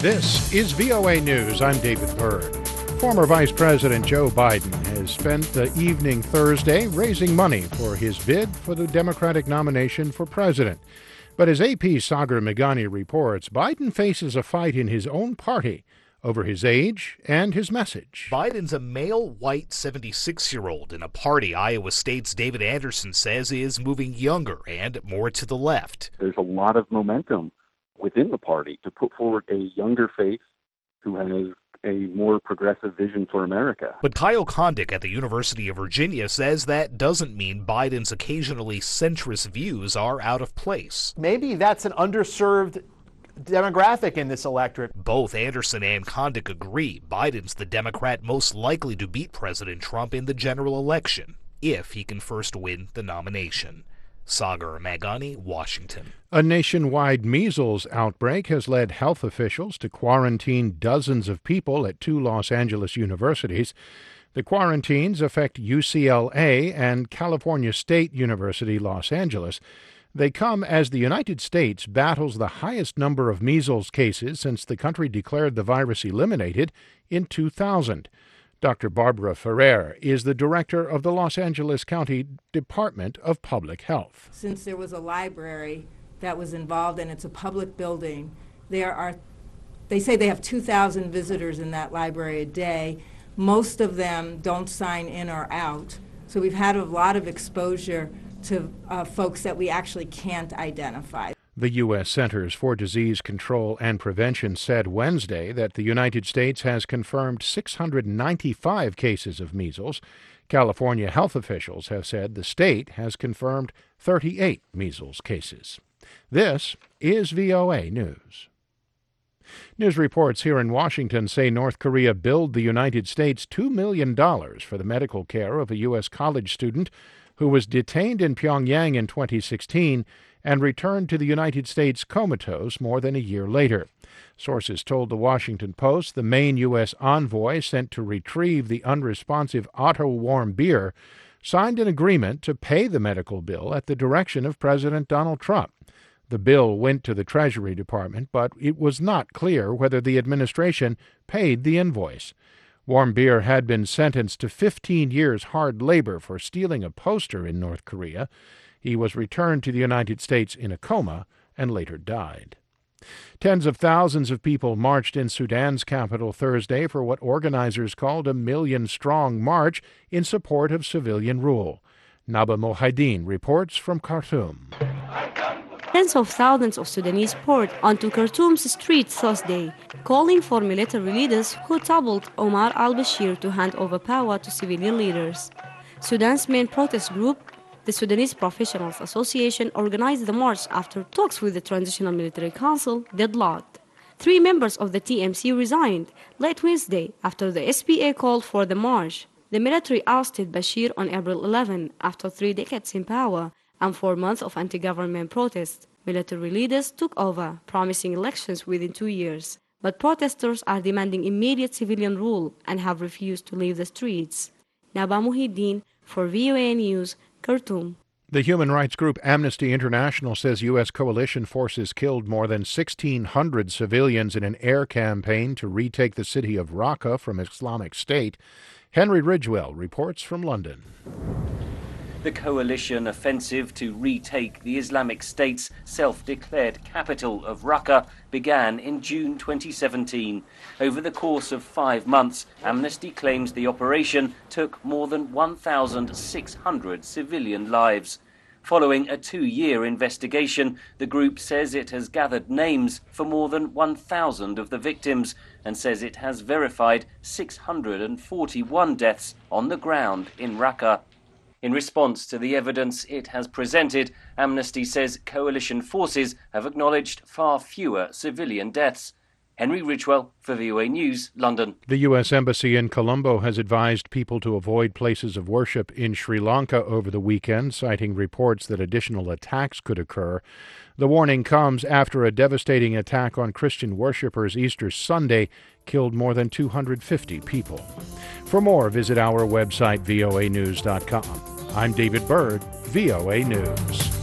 This is VOA News. I'm David Byrd. Former Vice President Joe Biden has spent the evening Thursday raising money for his bid for the Democratic nomination for president. But as AP's Sagar Meghani reports, Biden faces a fight in his own party over his age and his message. Biden's a male, white 76-year-old in a party Iowa State's David Anderson says is moving younger and more to the left. There's a lot of momentum within the party to put forward a younger face who has a more progressive vision for America. But Kyle Kondik at the University of Virginia says that doesn't mean Biden's occasionally centrist views are out of place. Maybe that's an underserved demographic in this electorate. Both Anderson and Kondik agree Biden's the Democrat most likely to beat President Trump in the general election, if he can first win the nomination. Sagar Meghani, Washington. A nationwide measles outbreak has led health officials to quarantine dozens of people at two Los Angeles universities. The quarantines affect UCLA and California State University, Los Angeles. They come as the United States battles the highest number of measles cases since the country declared the virus eliminated in 2000. Dr. Barbara Ferrer is the director of the Los Angeles County Department of Public Health. Since there was a library that was involved and it's a public building, they say they have 2,000 visitors in that library a day. Most of them don't sign in or out. So we've had a lot of exposure to folks that we actually can't identify. The U.S. Centers for Disease Control and Prevention said Wednesday that the United States has confirmed 695 cases of measles. California health officials have said the state has confirmed 38 measles cases. This is VOA News. News reports here in Washington say North Korea billed the United States $2 million for the medical care of a U.S. college student who was detained in Pyongyang in 2016 and returned to the United States comatose more than a year later. Sources told the Washington Post the main U.S. envoy sent to retrieve the unresponsive Otto Warmbier signed an agreement to pay the medical bill at the direction of President Donald Trump. The bill went to the Treasury Department, but it was not clear whether the administration paid the invoice. Warmbier had been sentenced to 15 years hard labor for stealing a poster in North Korea. He was returned to the United States in a coma and later died. Tens of thousands of people marched in Sudan's capital Thursday for what organizers called a million-strong march in support of civilian rule. Naba Mohideen reports from Khartoum. Tens of thousands of Sudanese poured onto Khartoum's streets Thursday, calling for military leaders who toppled Omar al-Bashir to hand over power to civilian leaders. Sudan's main protest group, the Sudanese Professionals Association, organized the march after talks with the Transitional Military Council deadlocked. 3 members of the TMC resigned late Wednesday after the SPA called for the march. The military ousted Bashir on April 11 after 3 decades in power and 4 months of anti-government protests. Military leaders took over, promising elections within 2 years. But protesters are demanding immediate civilian rule and have refused to leave the streets. Naba Mohideen for VOA News, Khartoum. The human rights group Amnesty International says U.S. coalition forces killed more than 1,600 civilians in an air campaign to retake the city of Raqqa from Islamic State. Henry Ridgwell reports from London. The coalition offensive to retake the Islamic State's self-declared capital of Raqqa began in June 2017. Over the course of 5 months, Amnesty claims the operation took more than 1,600 civilian lives. Following a 2-year investigation, the group says it has gathered names for more than 1,000 of the victims and says it has verified 641 deaths on the ground in Raqqa. In response to the evidence it has presented, Amnesty says coalition forces have acknowledged far fewer civilian deaths. Henry Ridgwell for VOA News, London. The U.S. Embassy in Colombo has advised people to avoid places of worship in Sri Lanka over the weekend, citing reports that additional attacks could occur. The warning comes after a devastating attack on Christian worshippers Easter Sunday killed more than 250 people. For more, visit our website, voanews.com. I'm David Byrd, VOA News.